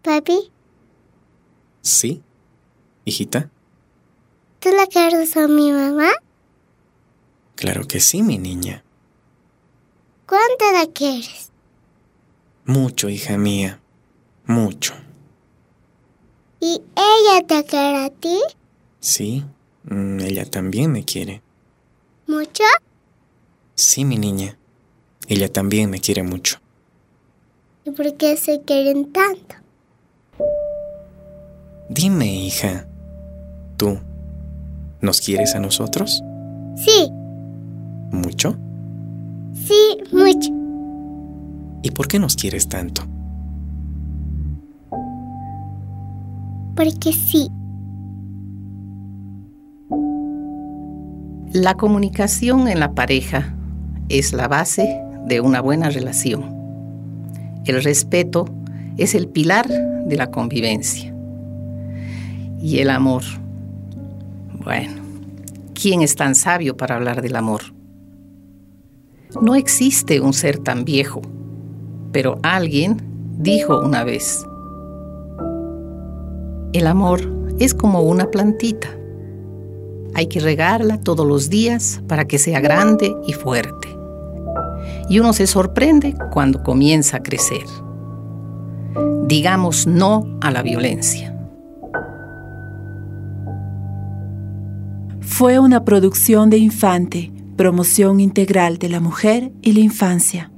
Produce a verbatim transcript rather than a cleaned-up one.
Papi. Sí, hijita. ¿Tú la quieres a mi mamá? Claro que sí, mi niña. ¿Cuánto la quieres? Mucho, hija mía. Mucho. ¿Y ella te quiere a ti? Sí, mm, ella también me quiere. ¿Mucho? Sí, mi niña. Ella también me quiere mucho. ¿Y por qué se quieren tanto? Dime, hija. ¿Tú nos quieres a nosotros? Sí. ¿Mucho? Sí, mucho. ¿Y por qué nos quieres tanto? Porque sí. La comunicación en la pareja es la base de una buena relación. El respeto es el pilar de la convivencia. Y el amor. Bueno, ¿quién es tan sabio para hablar del amor? No existe un ser tan viejo, pero alguien dijo una vez: el amor es como una plantita. Hay que regarla todos los días para que sea grande y fuerte. Y uno se sorprende cuando comienza a crecer. Digamos no a la violencia. Fue una producción de Infante, promoción integral de la mujer y la infancia.